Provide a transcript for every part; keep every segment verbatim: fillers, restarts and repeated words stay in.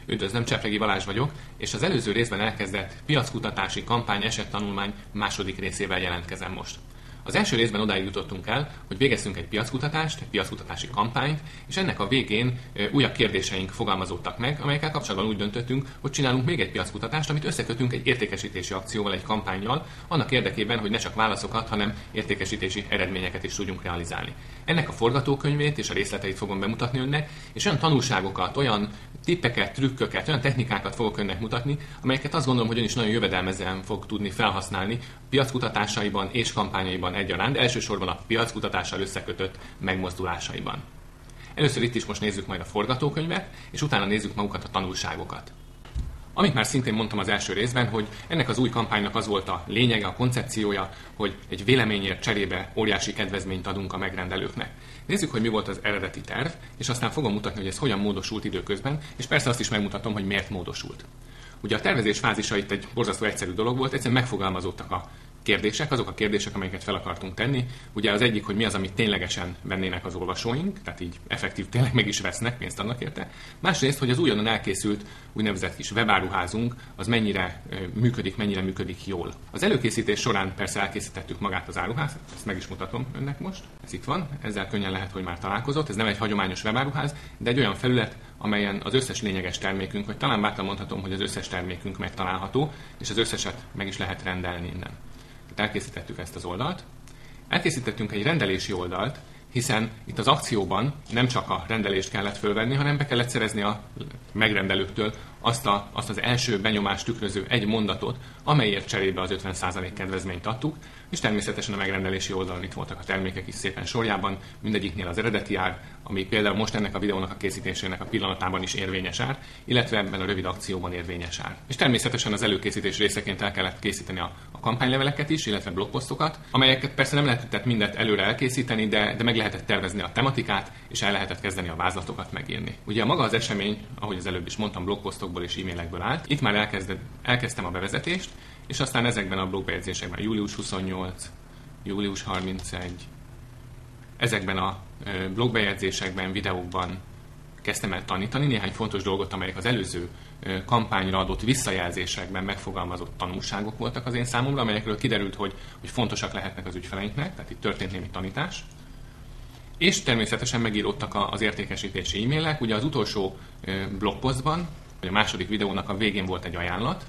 Üdvözlöm, Csepregi Balázs vagyok, és az előző részben elkezdett piackutatási kampány esettanulmány második részével jelentkezem most. Az első részben odáig jutottunk el, hogy végeztünk egy piackutatást, egy piackutatási kampányt, és ennek a végén újabb kérdéseink fogalmazódtak meg, amelyekkel kapcsolatban úgy döntöttünk, hogy csinálunk még egy piackutatást, amit összekötünk egy értékesítési akcióval, egy kampánnyal, annak érdekében, hogy ne csak válaszokat, hanem értékesítési eredményeket is tudjunk realizálni. Ennek a forgatókönyvét és a részleteit fogom bemutatni önnek, és olyan tanulságokat, olyan tippeket, trükköket, olyan technikákat fogok önnek mutatni, amelyeket azt gondolom, hogy ön is nagyon jövedelmezően fog tudni felhasználni piackutatásaiban és kampányaiban egyaránt, elsősorban a piackutatással összekötött megmozdulásaiban. Először itt is most nézzük majd a forgatókönyvet, és utána nézzük magukat a tanulságokat. Amit már szintén mondtam az első részben, hogy ennek az új kampánynak az volt a lényege, a koncepciója, hogy egy véleményért cserébe óriási kedvezményt adunk a megrendelőknek. Nézzük, hogy mi volt az eredeti terv, és aztán fogom mutatni, hogy ez hogyan módosult időközben, és persze azt is megmutatom, hogy miért módosult. Ugye a tervezés fázisa itt egy borzasztó egyszerű dolog volt, egyszerűen megfogalmazódtak a kérdések, azok a kérdések, amelyeket fel akartunk tenni. Ugye az egyik, hogy mi az, amit ténylegesen vennének az olvasóink, tehát így effektív tényleg meg is vesznek, pénzt adnak érte. Másrészt, hogy az újonnan elkészült úgynevezett kis webáruházunk, az mennyire működik, mennyire működik jól. Az előkészítés során persze elkészítettük magát az áruházat, ezt meg is mutatom önnek most. Ez itt van, ezzel könnyen lehet, hogy már találkozott. Ez nem egy hagyományos webáruház, de egy olyan felület, amelyen az összes lényeges termékünk, vagy talán bátran mondhatom, hogy az összes termékünk megtalálható, és az összeset meg is lehet rendelni innen. Elkészítettük ezt az oldalt. Elkészítettünk egy rendelési oldalt, hiszen itt az akcióban nem csak a rendelést kellett fölvenni, hanem be kellett szerezni a megrendelőktől azt, a, azt az első benyomást tükröző egy mondatot, amelyért cserébe az ötven százalék kedvezményt adtuk, és természetesen a megrendelési oldalon itt voltak a termékek is szépen sorjában, mindegyiknél az eredeti ár, ami például most ennek a videónak a készítésének a pillanatában is érvényes ár, illetve ebben a rövid akcióban érvényes ár. És természetesen az előkészítés részeként el kellett készíteni a, a kampányleveleket is, illetve blogposztokat, amelyeket persze nem lehetett mindet előre elkészíteni, de, de meg lehetett tervezni a tematikát, és el lehetett kezdeni a vázlatokat megírni. Ugye a maga az esemény, ahogy az előbb is mondtam, blogposztokból és e-mailekből állt. Itt már elkezded, elkezdtem a bevezetést, és aztán ezekben a blogbejegyzésekben július huszonnyolc, július harmincegy, ezekben a blogbejegyzésekben, videókban kezdtem el tanítani néhány fontos dolgot, amelyek az előző kampányra adott visszajelzésekben megfogalmazott tanulságok voltak az én számomra, amelyekről kiderült, hogy, hogy fontosak lehetnek az ügyfeleinknek, tehát itt történt némi tanítás. És természetesen megíródtak az értékesítési e-mailek. Ugye az utolsó blogposztban, vagy a második videónak a végén volt egy ajánlat.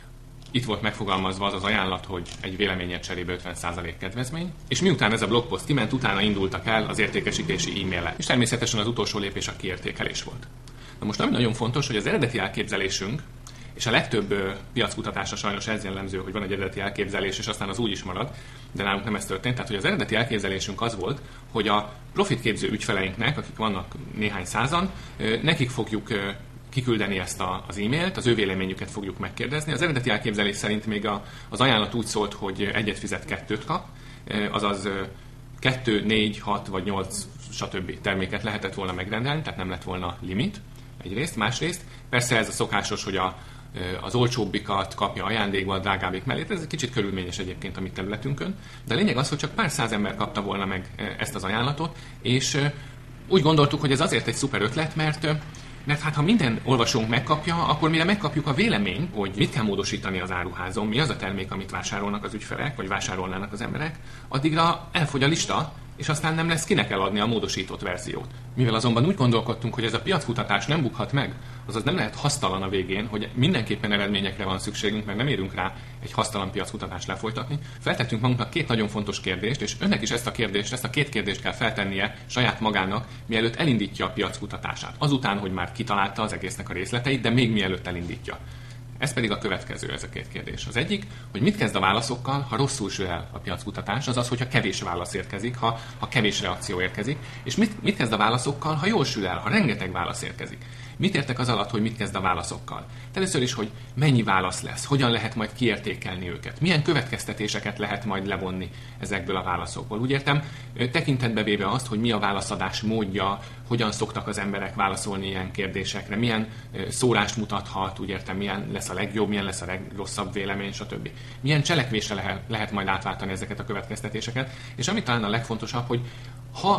Itt volt megfogalmazva az az ajánlat, hogy egy véleményért cserébe ötven százalék kedvezmény. És miután ez a blogposzt kiment, utána indultak el az értékesítési e-mailek. És természetesen az utolsó lépés a kiértékelés volt. Na most ami nagyon fontos, hogy az eredeti elképzelésünk, és a legtöbb uh, piackutatásra sajnos ez jellemző, hogy van egy eredeti elképzelés, és aztán az úgy is marad, de nálunk nem ez történt. Tehát, hogy az eredeti elképzelésünk az volt, hogy a profitképző ügyfeleinknek, akik vannak néhány százan, uh, nekik fogjuk uh, kiküldeni ezt a, az e-mailt, az ő véleményüket fogjuk megkérdezni. Az eredeti elképzelés szerint még a, az ajánlat úgy szólt, hogy egyet fizet, kettőt kap, uh, azaz uh, kettő, négy, hat vagy nyolc, stb. Terméket lehetett volna megrendelni, tehát nem lett volna limit egyrészt. Másrészt persze ez a szokásos, hogy a az olcsóbbikat kapja ajándékba, a drágábbik mellé. Ez egy kicsit körülményes egyébként a mi területünkön, de a lényeg az, hogy csak pár száz ember kapta volna meg ezt az ajánlatot, és úgy gondoltuk, hogy ez azért egy szuper ötlet, mert Mert hát ha minden olvasónk megkapja, akkor mire megkapjuk a véleményt, hogy mit kell módosítani az áruházon, mi az a termék, amit vásárolnak az ügyfelek, vagy vásárolnának az emberek, addigra elfogy a lista, és aztán nem lesz kinek eladni a módosított verziót. Mivel azonban úgy gondolkodtunk, hogy ez a piackutatás nem bukhat meg, azaz nem lehet hasztalan a végén, hogy mindenképpen eredményekre van szükségünk, mert nem érünk rá egy hasztalan piackutatást lefolytatni. Feltettünk magunknak két nagyon fontos kérdést, és önnek is ezt a kérdést, ezt a két kérdést kell feltennie saját magának, mielőtt elindítja a piackutatását. Azután, hogy már kitalálta az egésznek a részleteit, de még mielőtt elindítja. Ez pedig a következő, ez a két kérdés. Az egyik, hogy mit kezd a válaszokkal, ha rosszul sül el a piackutatás, azaz, hogyha kevés válasz érkezik, ha, ha kevés reakció érkezik, és mit, mit kezd a válaszokkal, ha jól sül el, ha rengeteg válasz érkezik. Mit értek az alatt, hogy mit kezd a válaszokkal? Először is, hogy mennyi válasz lesz, hogyan lehet majd kiértékelni őket, milyen következtetéseket lehet majd levonni ezekből a válaszokból. Úgy értem, tekintetbe véve azt, hogy mi a válaszadás módja, hogyan szoktak az emberek válaszolni ilyen kérdésekre, milyen szórást mutathat, úgy értem, milyen lesz a legjobb, milyen lesz a legrosszabb vélemény, stb. Milyen cselekvésre lehet, lehet majd átváltani ezeket a következtetéseket, és ami talán a legfontosabb, hogy ha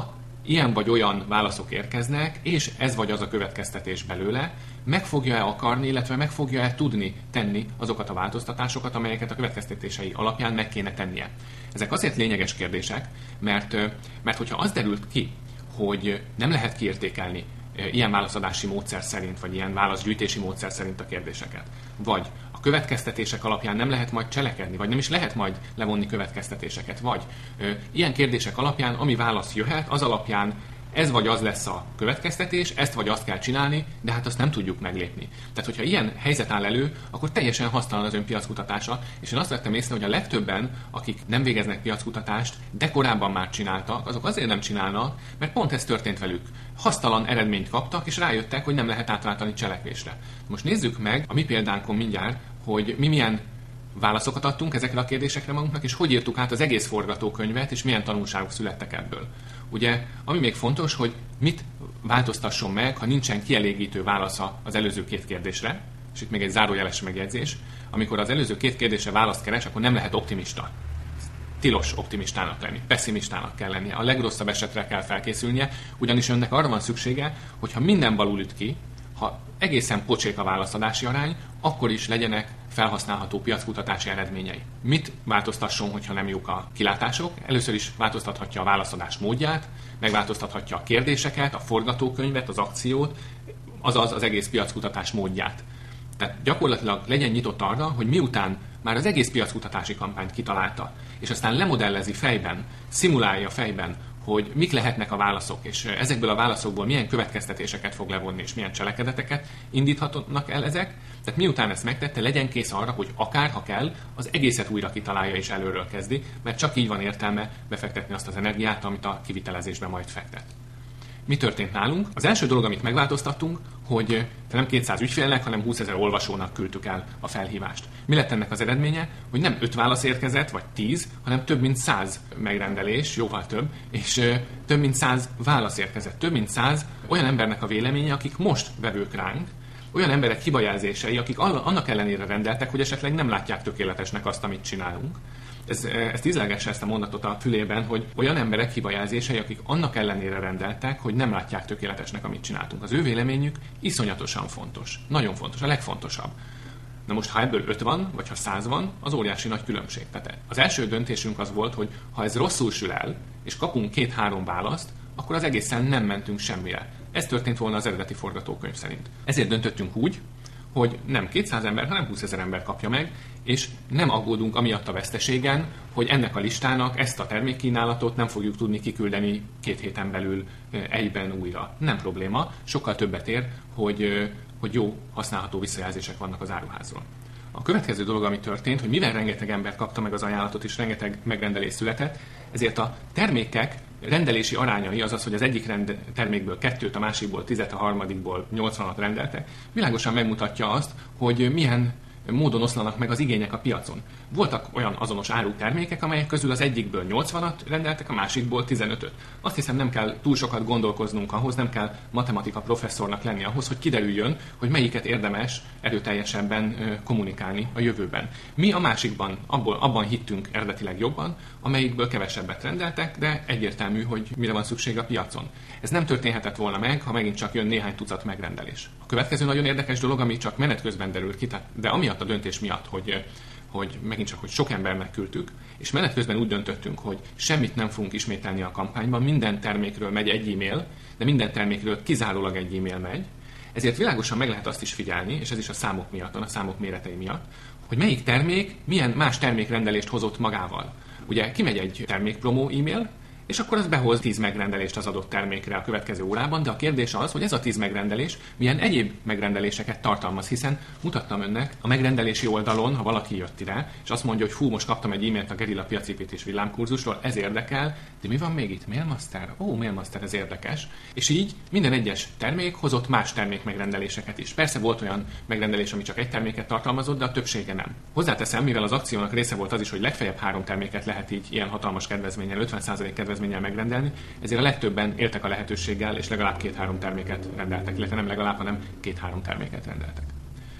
ilyen vagy olyan válaszok érkeznek, és ez vagy az a következtetés belőle, meg fogja-e akarni, illetve meg fogja-e tudni tenni azokat a változtatásokat, amelyeket a következtetései alapján meg kéne tennie. Ezek azért lényeges kérdések, mert, mert hogyha az derült ki, hogy nem lehet kiértékelni ilyen válaszadási módszer szerint, vagy ilyen válaszgyűjtési módszer szerint a kérdéseket, vagy a következtetések alapján nem lehet majd cselekedni, vagy nem is lehet majd levonni következtetéseket, vagy ö, ilyen kérdések alapján, ami válasz jöhet, az alapján ez vagy az lesz a következtetés, ezt vagy azt kell csinálni, de hát azt nem tudjuk meglépni. Tehát, hogyha ilyen helyzet áll elő, akkor teljesen hasztalan az ön piackutatása, és én azt vettem észre, hogy a legtöbben, akik nem végeznek piackutatást, de korábban már csináltak, azok azért nem csinálnak, mert pont ez történt velük. Hasztalan eredményt kaptak, és rájöttek, hogy nem lehet átváltani cselekvésre. Most nézzük meg a mi példánkon mindjárt, hogy mi milyen válaszokat adtunk ezekre a kérdésekre magunknak, és hogy írtuk át az egész forgatókönyvet, és milyen tanulságok születtek ebből. Ugye, ami még fontos, hogy mit változtasson meg, ha nincsen kielégítő válasza az előző két kérdésre, és itt még egy zárójeles megjegyzés, amikor az előző két kérdésre választ keres, akkor nem lehet optimista. Tilos optimistának lenni, pessimistának kell lennie, a legrosszabb esetre kell felkészülnie, ugyanis önnek arra van szüksége, hogy ha minden balul üt ki, ha egészen pocsék a válaszadási arány, akkor is legyenek felhasználható piackutatási eredményei. Mit változtasson, hogyha nem jók a kilátások? Először is változtathatja a válaszadás módját, megváltoztathatja a kérdéseket, a forgatókönyvet, az akciót, azaz az egész piackutatás módját. Tehát gyakorlatilag legyen nyitott arra, hogy miután már az egész piackutatási kampányt kitalálta, és aztán lemodellezi fejben, szimulálja fejben, hogy mik lehetnek a válaszok, és ezekből a válaszokból milyen következtetéseket fog levonni, és milyen cselekedeteket indíthatnak el ezek. Tehát miután ezt megtette, legyen kész arra, hogy akár, ha kell, az egészet újra kitalálja és előről kezdi, mert csak így van értelme befektetni azt az energiát, amit a kivitelezésbe majd fektet. Mi történt nálunk? Az első dolog, amit megváltoztattunk, hogy nem kétszáz ügyfélnek, hanem húszezer olvasónak küldtük el a felhívást. Mi lett ennek az eredménye? Hogy nem öt válasz érkezett, vagy tíz, hanem több mint száz megrendelés, jóval több, és több mint száz válasz érkezett. Több mint száz olyan embernek a véleménye, akik most vevők ránk, olyan emberek hibajelzései, akik annak ellenére rendeltek, hogy esetleg nem látják tökéletesnek azt, amit csinálunk. Ez, ezt ízlelgesse ezt a mondatot a fülében, hogy olyan emberek hibajelzései, akik annak ellenére rendeltek, hogy nem látják tökéletesnek, amit csináltunk. Az ő véleményük iszonyatosan fontos. Nagyon fontos, a legfontosabb. Na most, ha ebből öt van, vagy ha száz van, az óriási nagy különbség. Tehát az első döntésünk az volt, hogy ha ez rosszul sül el, és kapunk két-három választ, akkor az egészen nem mentünk semmire. Ez történt volna az eredeti forgatókönyv szerint. Ezért döntöttünk úgy, hogy nem kétszáz ember, hanem húszezer ember kapja meg, és nem aggódunk amiatt a veszteségen, hogy ennek a listának ezt a termékkínálatot nem fogjuk tudni kiküldeni két héten belül egyben újra. Nem probléma, sokkal többet ér, hogy, hogy jó, használható visszajelzések vannak az áruházról. A következő dolog, ami történt, hogy mivel rengeteg ember kapta meg az ajánlatot, és rengeteg megrendelés született, ezért a termékek rendelési arányai, azaz, hogy az egyik rend, termékből kettőt, a másikból tízet, a harmadikból nyolcvanat rendeltek, világosan megmutatja azt, hogy milyen módon oszlanak meg az igények a piacon. Voltak olyan azonos áru termékek, amelyek közül az egyikből nyolcvanat rendeltek, a másikból tizenötöt. Azt hiszem, nem kell túl sokat gondolkoznunk ahhoz, nem kell matematika professzornak lenni ahhoz, hogy kiderüljön, hogy melyiket érdemes erőteljesebben kommunikálni a jövőben. Mi a másikban, abból, abban hittünk eredetileg jobban, amelyikből kevesebbet rendeltek, de egyértelmű, hogy mire van szükség a piacon. Ez nem történhetett volna meg, ha megint csak jön néhány tucat megrendelés. A következő nagyon érdekes dolog, ami csak menet közben derült ki, de amiatt a döntés miatt, hogy hogy megint csak, hogy sok embernek küldtük, és menet közben úgy döntöttünk, hogy semmit nem fogunk ismételni a kampányban, minden termékről megy egy e-mail, de minden termékről kizárólag egy e-mail megy, ezért világosan meg lehet azt is figyelni, és ez is a számok miatt, a számok méretei miatt, hogy melyik termék milyen más termékrendelést hozott magával. Ugye kimegy egy termékpromó e-mail, és akkor az behoz tíz megrendelést az adott termékre a következő órában, de a kérdés az, hogy ez a tíz megrendelés milyen egyéb megrendeléseket tartalmaz, hiszen mutattam önnek a megrendelési oldalon, ha valaki jött ide, és azt mondja, hogy fú, most kaptam egy e-mailt a Gerilla piacépítés villámkurzusról, ez érdekel, de mi van még itt? Mailmaster? Ó, Mailmaster, ez érdekes. És így minden egyes termék hozott más termék megrendeléseket is. Persze volt olyan megrendelés, ami csak egy terméket tartalmazott, de a többsége nem. Hozzáteszem, mivel az akciónak része volt az is, hogy legfeljebb három terméket lehet így ilyen hatalmas kedvezménnyel, ötven százalék kedvezménnyel megrendelni, ezért a legtöbben éltek a lehetőséggel, és legalább két-három terméket rendeltek, illetve nem legalább, hanem két-három terméket rendeltek.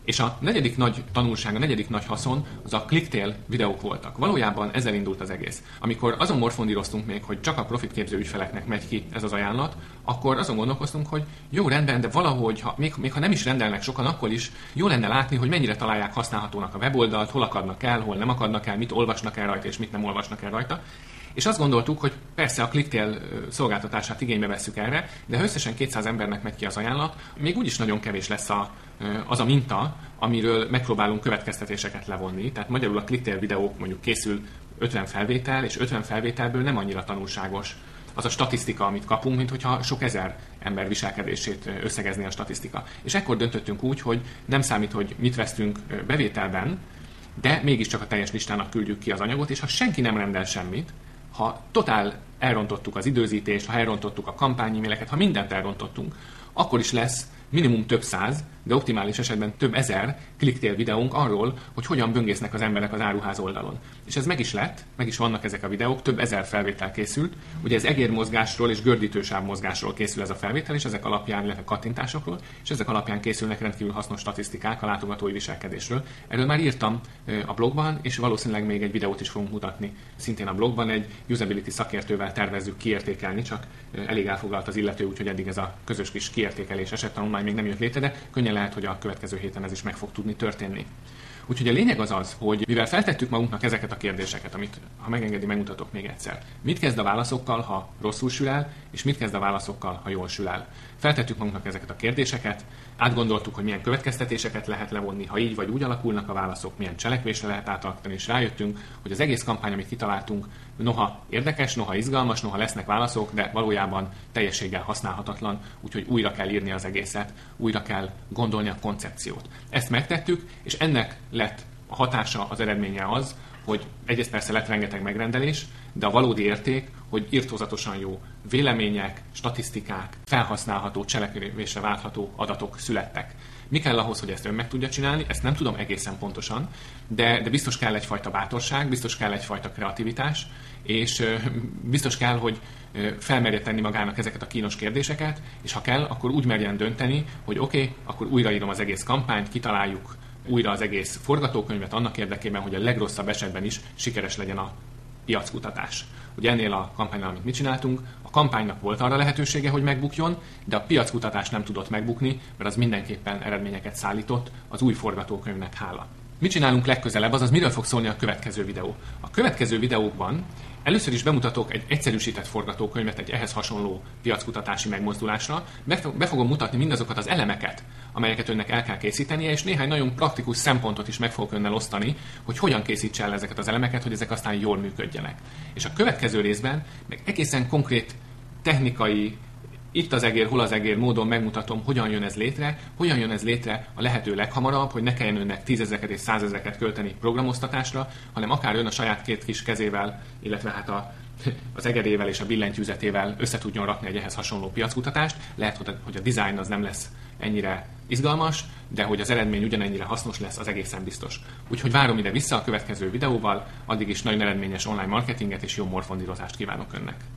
És a negyedik nagy tanulság, a negyedik nagy haszon az a clicktail videók voltak. Valójában ezzel indult az egész. Amikor azon morfondíroztunk még, hogy csak a profitképző ügyfeleknek megy ki ez az ajánlat, akkor azon gondolkoztunk, hogy jó, rendben, de valahogy, ha, még, még ha nem is rendelnek sokan, akkor is jó lenne látni, hogy mennyire találják használhatónak a weboldalt, hol akadnak el, hol nem akadnak el, mit olvasnak el rajta, és mit nem olvasnak el rajta. És azt gondoltuk, hogy persze a clicktail szolgáltatását igénybe vesszük erre, de ha összesen kétszáz embernek megy ki az ajánlat, még úgyis nagyon kevés lesz a, az a minta, amiről megpróbálunk következtetéseket levonni. Tehát magyarul a clicktail videók mondjuk készül ötven felvétel, és ötven felvételből nem annyira tanulságos az a statisztika, amit kapunk, mint hogyha sok ezer ember viselkedését összegezné a statisztika. És ekkor döntöttünk úgy, hogy nem számít, hogy mit vesztünk bevételben, de mégiscsak a teljes listának küldjük ki az anyagot, és ha senki nem rendel semmit, ha totál elrontottuk az időzítést, ha elrontottuk a kampányiméleket, ha mindent elrontottunk, akkor is lesz minimum több száz, de optimális esetben több ezer clicktail videónk arról, hogy hogyan böngésznek az emberek az áruház oldalon. És ez meg is lett, meg is vannak ezek a videók, több ezer felvétel készült. Ugye ez egérmozgásról és gördítősáv mozgásról készül ez a felvétel, és ezek alapján, illetve kattintásokról, és ezek alapján készülnek rendkívül hasznos statisztikák a látogatói viselkedésről. Erről már írtam a blogban, és valószínűleg még egy videót is fogunk mutatni. Szintén a blogban egy usability szakértővel tervezzük kiértékelni, csak elég elfoglalt az illető, úgyhogy eddig ez a közös kis kiértékelés esettanulmány még nem jött létre, de könnyen lehet, hogy a következő héten ez is meg fog tudni történni. Úgyhogy a lényeg az az, hogy mivel feltettük magunknak ezeket a kérdéseket, amit, ha megengedi, megmutatok még egyszer. Mit kezd a válaszokkal, ha rosszul sül el, és mit kezd a válaszokkal, ha jól sül el. Feltettük magunknak ezeket a kérdéseket, átgondoltuk, hogy milyen következtetéseket lehet levonni, ha így vagy úgy alakulnak a válaszok, milyen cselekvésre lehet átalakítani, és rájöttünk, hogy az egész kampány, amit kitaláltunk, noha érdekes, noha izgalmas, noha lesznek válaszok, de valójában teljességgel használhatatlan, úgyhogy újra kell írni az egészet, újra kell gondolni a koncepciót. Ezt megtettük, és ennek lett a hatása, az eredménye az, hogy egyrészt persze lett rengeteg megrendelés, de a valódi érték, hogy irtózatosan jó vélemények, statisztikák, felhasználható, cselekvésre váltható adatok születtek. Mi kell ahhoz, hogy ezt ön meg tudja csinálni? Ezt nem tudom egészen pontosan, de, de biztos kell egyfajta bátorság, biztos kell egyfajta kreativitás, és biztos kell, hogy felmerje tenni magának ezeket a kínos kérdéseket, és ha kell, akkor úgy merjen dönteni, hogy oké, okay, akkor újraírom az egész kampányt, kitaláljuk újra az egész forgatókönyvet annak érdekében, hogy a legrosszabb esetben is sikeres legyen a piackutatás. Ugye ennél a kampánynál, amit mi csináltunk, a kampánynak volt arra lehetősége, hogy megbukjon, de a piackutatás nem tudott megbukni, mert az mindenképpen eredményeket szállított az új forgatókönyvnek hála. Mit csinálunk legközelebb, azaz miről fog szólni a következő videó? A következő videókban először is bemutatok egy egyszerűsített forgatókönyvet egy ehhez hasonló piackutatási megmozdulásra. Be fogom mutatni mindazokat az elemeket, amelyeket önnek el kell készítenie, és néhány nagyon praktikus szempontot is meg fogok önnel osztani, hogy hogyan készítse el ezeket az elemeket, hogy ezek aztán jól működjenek. És a következő részben meg egészen konkrét technikai, itt az egér, hol az egér módon megmutatom, hogyan jön ez létre, hogyan jön ez létre a lehető leghamarabb, hogy ne kelljen önnek tízezreket és százezreket költeni programoztatásra, hanem akár ön a saját két kis kezével, illetve hát a, az egerével és a billentyűzetével össze tudjon rakni egy ehhez hasonló piackutatást. Lehet, hogy a design az nem lesz ennyire izgalmas, de hogy az eredmény ugyanennyire hasznos lesz, az egészen biztos. Úgyhogy várom ide vissza a következő videóval, addig is nagyon eredményes online marketinget és jó morfondírozást kívánok önnek.